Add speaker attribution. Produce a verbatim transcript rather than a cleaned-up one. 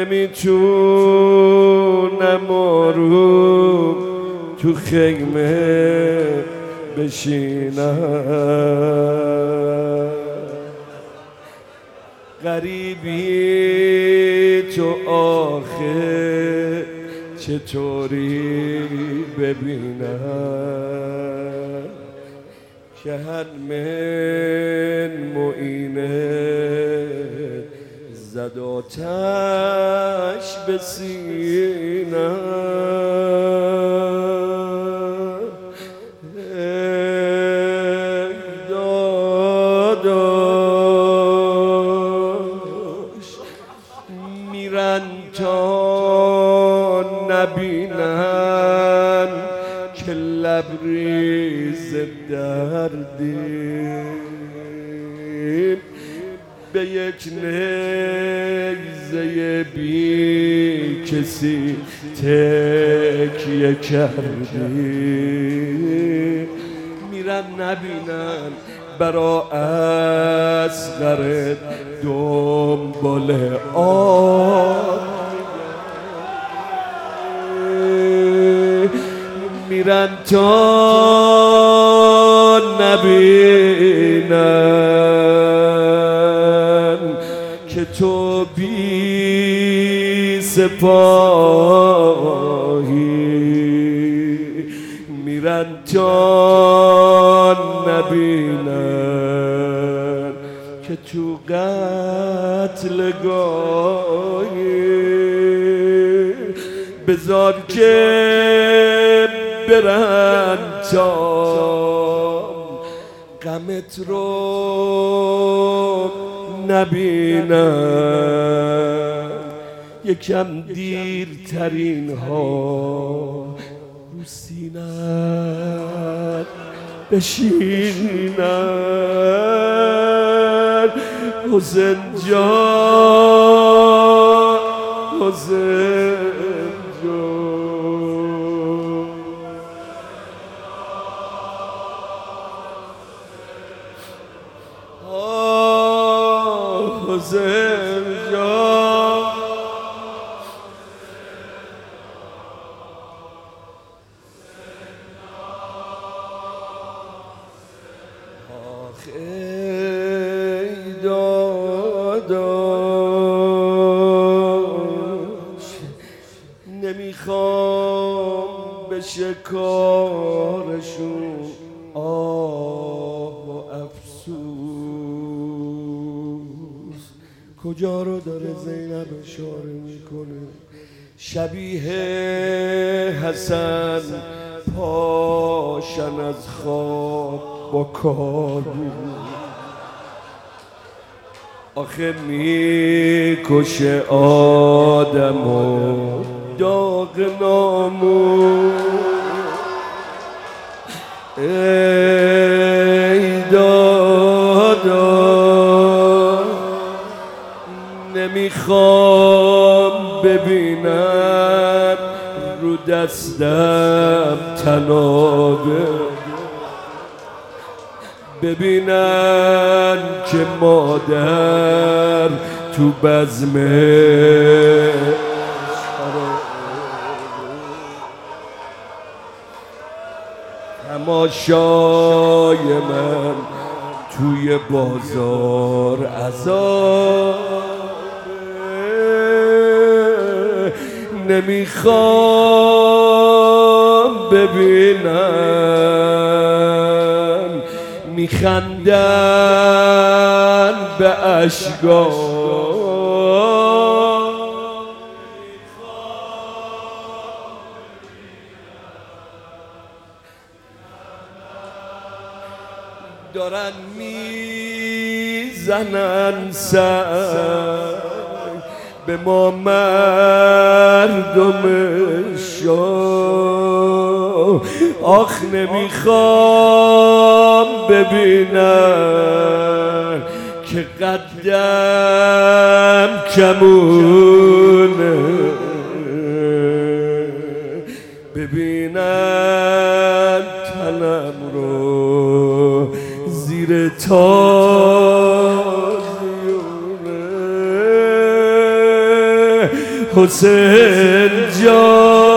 Speaker 1: نمیتونم آروم تو خیمه بشینم، غریبی تو آخه چطوری ببینم که حتما معینه زد آتش به سینم. ای داداش میرن تا نبینن که لبریز دردیم، به یک نیزه بی کسی تکیه کردیم. میرن نبینن برا اصغر دنبال آب، میرن تا نبینن که تو بی سپاهی، میرن تا نبینن که تو قتلگاهی. بذار که برن تا غمت رو نبینن، یکم دیرترین ها رو سینت بشینن. حسین جان، حسین جان، آه حسین جان، آخه ای داداش نمیخوام بشه کارشون آه و افسوس. کجا رو داره زینب اشاره میکنه؟ شبیه حسن پاشن از خواب با کارو، آخه میکشه آدمو داغ نامو. ای دادا نمیخوام ببینم رو دستم تنابه، ببینن که مادر تو بزمه تماشای من توی بازار عذابه. نمیخوام ببینم میخندن به اشکام، دارن میزنن سر به ما مردم شاه. آخ نمیخوام ببینن که قدم کمونه، ببینن تنم رو زیر تازیونه. حسین جان